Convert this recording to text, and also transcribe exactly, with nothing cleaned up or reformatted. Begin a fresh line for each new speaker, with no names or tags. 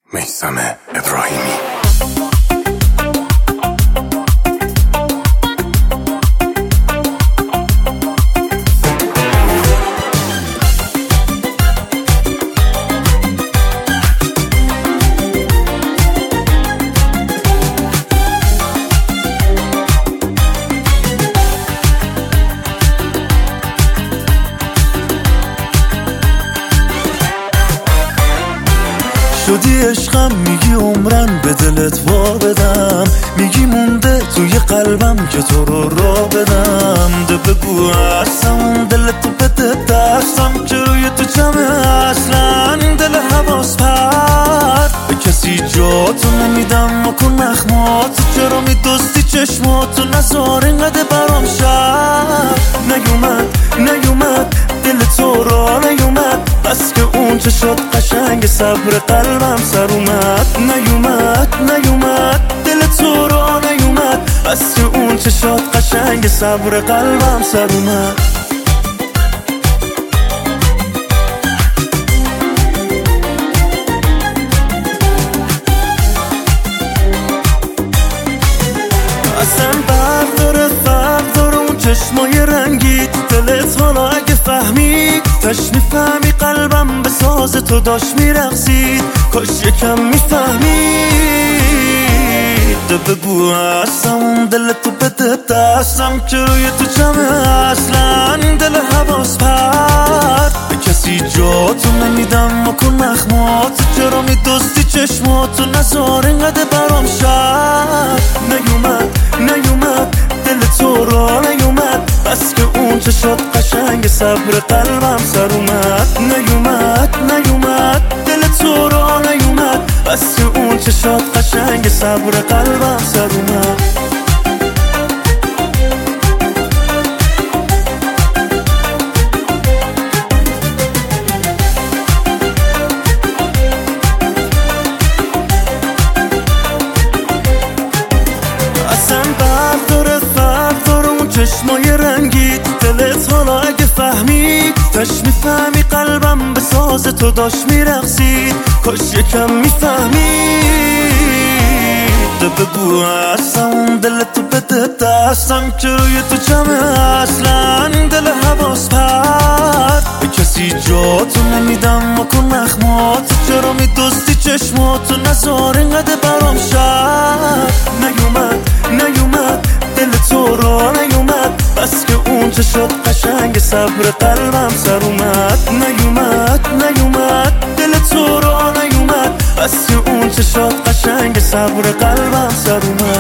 میثم ابراهیمی.
شدی عشقم، میگی عمرن به دلت وا بدم، میگی مونده توی قلبم که تو رو را بدم. ده بگو هستم دلتو بده دستم که روی تو جمعه اصلا این دل حواس پرد به کسی جاتو نمیدم و کن نخماتو چرا میدستی چشماتو نزار اینقدر برام شد نیومد نیومد دل تو را نیومد بس که اون چه شد قشنگ صبر قلبم سر اومد نیومد نیومد دل تو را نیومد بس که اون چه شد قشنگ صبر قلبم سر اومد. اصلا برق داره فرق داره اون چشمای رنگی دلت حالا اگه فهمید تش میفهمی قلبم به ساز تو داشت میرقصید کاش یکم میفهمید. ده بگو هستم دلتو بده دستم که روی تو جمعه اصلا این دل حواس پرد به کسی جاتو نمیدم و کن نخماتو چرا میدستی چشماتو نزار اینقدر برام شد نیومد نیومد دل تو را نیومد بس که اون چه شد قشنگ صبر قلبم سر اومد نیومد نیومد دل تو را نیومد بس که اون چه شد قشنگ صبر قلبم سر اومد. چشمای رنگی دلت حالا اگه فهمید تش میفهمی قلبم به ساز تو داشت میرقصید کاش یکم میفهمید. ده بگو هستم دلتو بده دستم که روی تو جمعه اصلا این دل حواس پرد به کسی جاتو نمیدم و کن نخماتو چرا میدستی چشماتو نزار اینقدر برام شد نیومد نیومد دل تو را نیومد بس که اون چه شد قشنگ صبر قلبم سر اومد نیومد نیومد دل تو را نیومد بس که اون چه شد قشنگ صبر قلبم سر اومد.